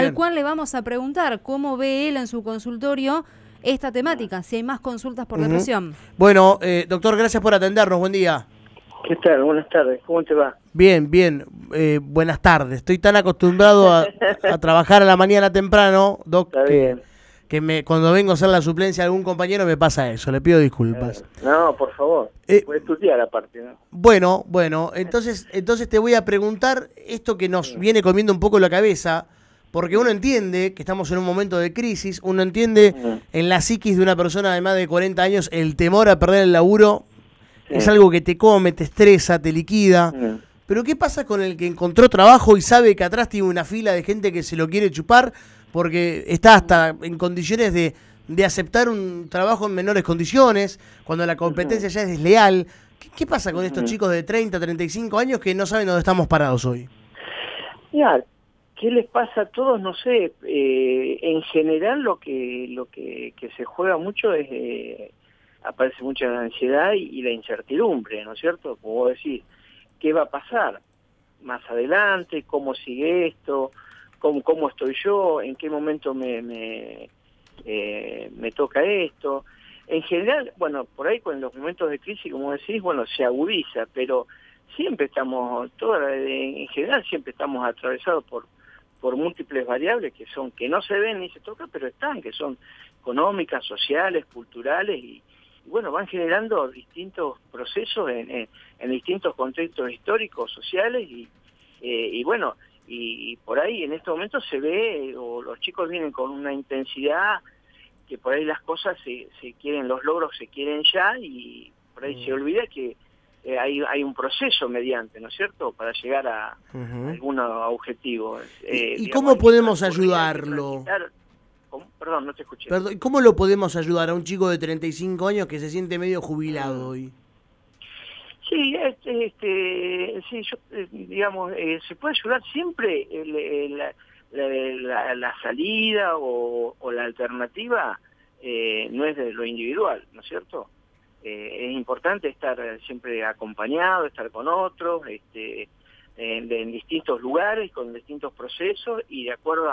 al cual le vamos a preguntar cómo ve él en su consultorio esta temática, si hay más consultas por depresión. Bueno, doctor, gracias por atendernos, buen día. ¿Qué tal? Buenas tardes, ¿cómo te va? Bien, bien, buenas tardes. Estoy tan acostumbrado a trabajar a la mañana temprano, doc, Está bien. que cuando vengo a hacer la suplencia de algún compañero me pasa eso, le pido disculpas. No, por favor, puedes estudiar aparte, ¿no? Bueno, entonces te voy a preguntar esto que nos viene comiendo un poco la cabeza, porque uno entiende que estamos en un momento de crisis, uno entiende en la psiquis de una persona de más de 40 años el temor a perder el laburo, es algo que te come, te estresa, te liquida. Pero ¿qué pasa con el que encontró trabajo y sabe que atrás tiene una fila de gente que se lo quiere chupar porque está hasta en condiciones de aceptar un trabajo en menores condiciones, cuando la competencia ya es desleal? ¿Qué pasa con estos chicos de 30, 35 años que no saben dónde estamos parados hoy? Ya, ¿qué les pasa a todos? No sé, en general lo que se juega mucho es, aparece mucha ansiedad y la incertidumbre, ¿no es cierto? Como vos decís, ¿qué va a pasar más adelante? ¿Cómo sigue esto? ¿Cómo estoy yo? ¿En qué momento me toca esto? En general, bueno, por ahí con los momentos de crisis, como decís, bueno, se agudiza, pero siempre estamos, en general siempre estamos atravesados por múltiples variables que no se ven ni se tocan, pero están, que son económicas, sociales, culturales y bueno, van generando distintos procesos en distintos contextos históricos, sociales y bueno, y por ahí en estos momentos se ve, o los chicos vienen con una intensidad que por ahí las cosas se quieren, los logros se quieren ya y por ahí se olvida que hay un proceso mediante, ¿no es cierto?, para llegar a algún objetivo. ¿Y cómo podemos ayudarlo? Perdón, no te escuché. Perdón, ¿cómo lo podemos ayudar a un chico de 35 años que se siente medio jubilado hoy? Sí, sí, yo, digamos, se puede ayudar siempre la salida o la alternativa no es de lo individual, ¿no es cierto? Es importante estar siempre acompañado, estar con otros, en distintos lugares, con distintos procesos y de acuerdo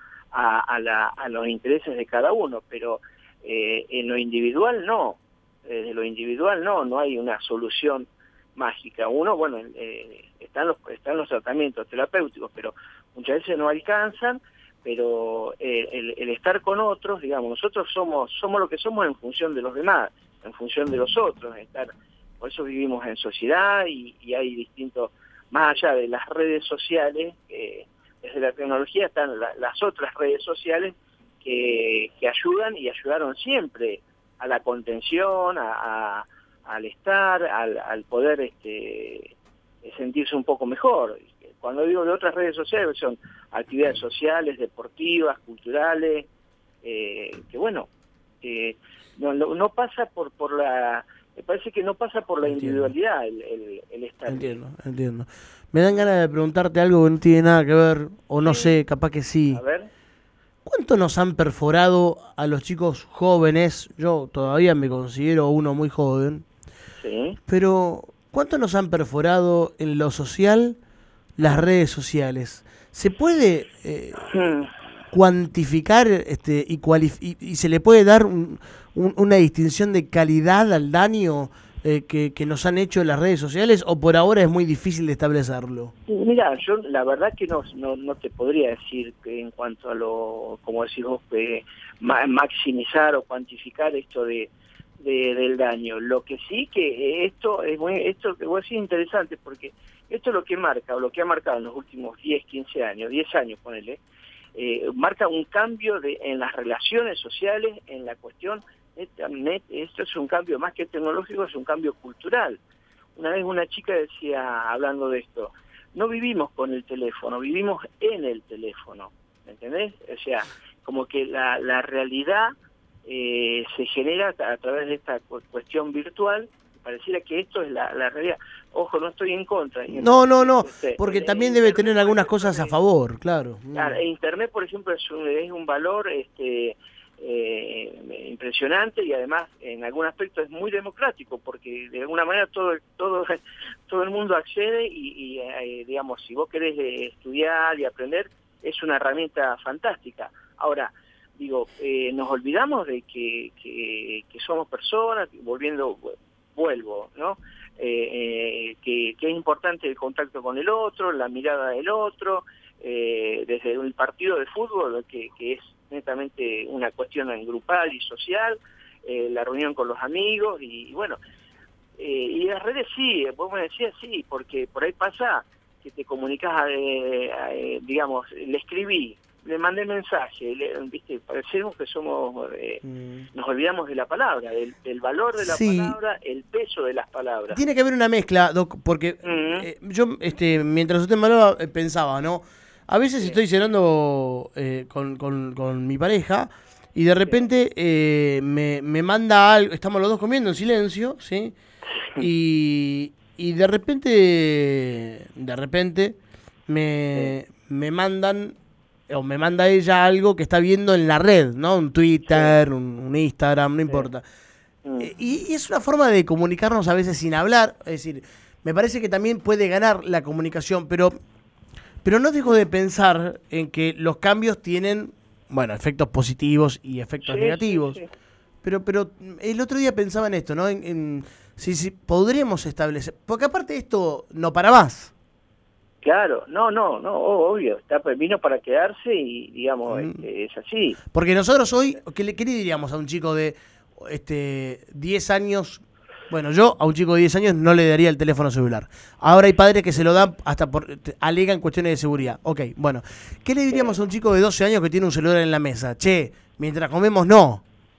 a los intereses de cada uno, pero en lo individual no, de lo individual no hay una solución mágica. Uno, bueno, están los tratamientos terapéuticos, pero muchas veces no alcanzan, pero el estar con otros, digamos, nosotros somos lo que somos en función de los demás, en función de los otros, por eso vivimos en sociedad y hay distintos, más allá de las redes sociales, desde la tecnología están las otras redes sociales que ayudan y ayudaron siempre a la contención, al estar, al poder sentirse un poco mejor. Cuando digo de otras redes sociales, son actividades sociales, deportivas, culturales, que bueno, no pasa por la... Me parece que no pasa por la individualidad el estar. Entiendo. Me dan ganas de preguntarte algo que no tiene nada que ver, o no sé, capaz que sí. A ver. ¿Cuánto nos han perforado a los chicos jóvenes? Yo todavía me considero uno muy joven. Sí. Pero, ¿cuánto nos han perforado en lo social las redes sociales? ¿Se puede cuantificar y se le puede dar una distinción de calidad al daño que nos han hecho las redes sociales, o por ahora es muy difícil de establecerlo? Mira, yo la verdad que no te podría decir que en cuanto a lo, como decís vos, maximizar o cuantificar esto del daño. Lo que sí que esto que vos decís es interesante, porque esto es lo que marca, o lo que ha marcado en los últimos 10, 15 años, 10 años, ponele, marca un cambio en las relaciones sociales, en la cuestión, esto es un cambio más que tecnológico, es un cambio cultural. Una vez una chica decía, hablando de esto, no vivimos con el teléfono, vivimos en el teléfono, ¿me entendés? O sea, como que la realidad se genera a través de esta cuestión virtual. Pareciera que esto es la realidad. Ojo, no estoy en contra. No, porque también debe tener algunas cosas a favor, claro. Claro, Internet, por ejemplo, es un valor impresionante y además en algún aspecto es muy democrático, porque de alguna manera todo el mundo accede y digamos, si vos querés estudiar y aprender, es una herramienta fantástica. Ahora, digo, nos olvidamos de que somos personas, vuelvo, ¿no? Que es importante el contacto con el otro, la mirada del otro, desde el partido de fútbol, que es netamente una cuestión grupal y social, la reunión con los amigos, y bueno, y las redes sí, vos me decías sí, porque por ahí pasa que te comunicas, digamos, le escribí, le mandé mensaje, viste, parecemos que somos, nos olvidamos de la palabra, del valor de la palabra, el peso de las palabras. Tiene que haber una mezcla, Doc, porque yo, mientras usted me hablaba, pensaba, ¿no? A veces estoy cenando con mi pareja y de repente me manda algo, estamos los dos comiendo en silencio, ¿sí? Y de repente me mandan, o me manda ella algo que está viendo en la red, ¿no? Un Twitter, un Instagram, no importa. Y es una forma de comunicarnos a veces sin hablar, es decir, me parece que también puede ganar la comunicación, pero no dejo de pensar en que los cambios tienen, bueno, efectos positivos y efectos negativos. Sí. Pero el otro día pensaba en esto, ¿no? Si podríamos establecer, porque aparte esto no para más. Claro, no, obvio, vino para quedarse y digamos, es así. Porque nosotros hoy, ¿qué le diríamos a un chico de 10 años? Bueno, yo a un chico de 10 años no le daría el teléfono celular. Ahora hay padres que se lo dan hasta alegan cuestiones de seguridad. Ok, bueno, ¿qué le diríamos a un chico de 12 años que tiene un celular en la mesa? Che, mientras comemos no.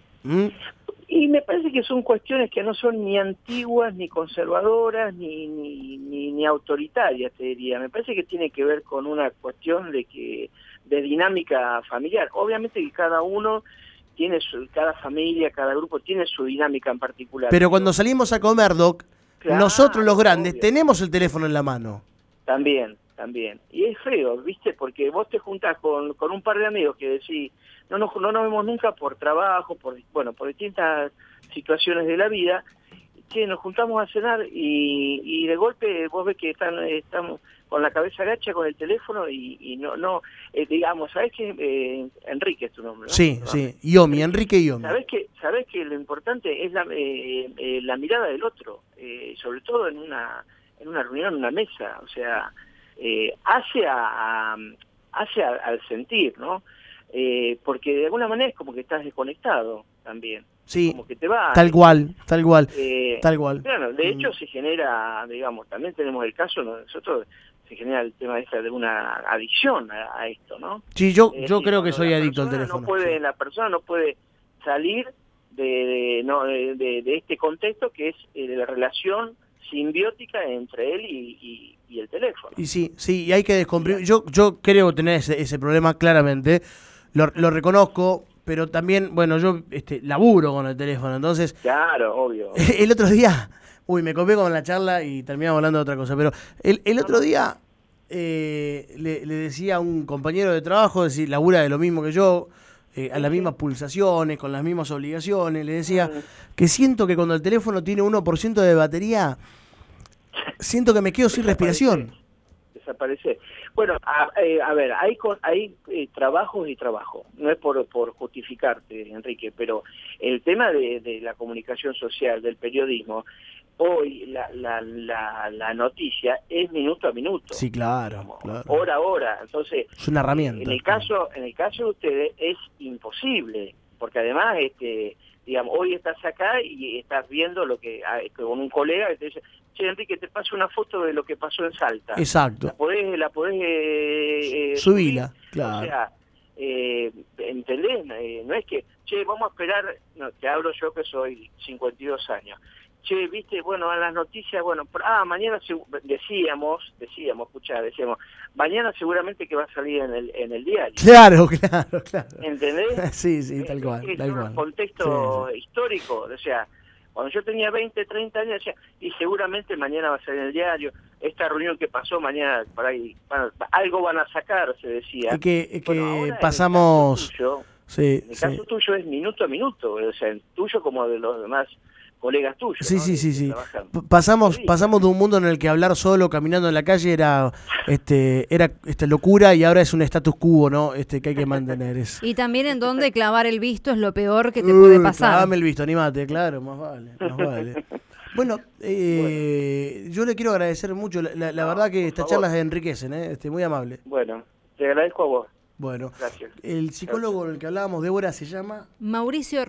Y me parece que son cuestiones que no son ni antiguas, ni conservadoras, ni autoritarias, te diría. Me parece que tiene que ver con una cuestión de dinámica familiar. Obviamente que cada uno tiene cada familia, cada grupo tiene su dinámica en particular. Pero cuando salimos a comer, Doc, claro, nosotros los grandes tenemos el teléfono en la mano. También. Y es feo, ¿viste? Porque vos te juntás con un par de amigos que decís, no nos vemos nunca por trabajo, por distintas situaciones de la vida, que nos juntamos a cenar y de golpe vos ves que estamos con la cabeza agacha con el teléfono y no digamos, ¿sabés qué? Enrique es tu nombre, ¿no? Sí, Yomi, Enrique Yomi. ¿Sabés que lo importante es la mirada del otro, sobre todo en una reunión, en una mesa, o sea, hace al sentir, ¿no? Porque de alguna manera es como que estás desconectado también. Sí, como que te va, tal cual. Claro, de hecho se genera, digamos, también tenemos el caso, nosotros se genera el tema de una adicción a esto, ¿no? Sí, yo creo que soy adicto al teléfono. La persona no puede salir de este contexto que es la relación simbiótica entre él y el teléfono. Y sí, y hay que descomprimir. Yo creo tener ese problema claramente, lo reconozco, pero también, bueno, yo laburo con el teléfono, entonces... Claro, obvio. El otro día, me copé con la charla y terminamos hablando de otra cosa, pero el otro día le decía a un compañero de trabajo, es decir, labura de lo mismo que yo, a las mismas pulsaciones, con las mismas obligaciones, le decía que siento que cuando el teléfono tiene 1% de batería, siento que me quedo sin respiración. Desaparece. Bueno, a ver, hay trabajos y trabajos. No es por justificarte, Enrique, pero el tema de la comunicación social, del periodismo, hoy la noticia es minuto a minuto. Sí, claro. Hora a hora. Entonces, es una herramienta. En el caso de ustedes es imposible, porque además, digamos, hoy estás acá y estás viendo lo que con un colega que te dice, che, Enrique, te paso una foto de lo que pasó en Salta. Exacto. La podés subirla, claro. O sea, ¿entendés? No es que, che, vamos a esperar, no, te hablo yo que soy 52 años. Che, viste, bueno, a las noticias, bueno, mañana decíamos, mañana seguramente que va a salir en el diario. Claro. ¿Entendés? Sí, tal cual. Es un contexto histórico, o sea, cuando yo tenía 20, 30 años, decía, y seguramente mañana va a salir en el diario, esta reunión que pasó mañana, por ahí, algo van a sacar, se decía. Y que pasamos... En el caso tuyo es minuto a minuto, o sea, el tuyo como de los demás colegas tuyos. Sí, ¿no? sí, sí, Que sí. trabajan. Pasamos de un mundo en el que hablar solo, caminando en la calle, era locura, y ahora es un status quo, ¿no? Que hay que mantener. Y también en donde clavar el visto es lo peor que te puede pasar. Dame el visto, animate, claro, más vale, más vale. Bueno, yo le quiero agradecer mucho, la verdad que estas charlas enriquecen, muy amable. Bueno, te agradezco a vos. Bueno, Gracias. el psicólogo del que hablábamos, Débora, se llama... Mauricio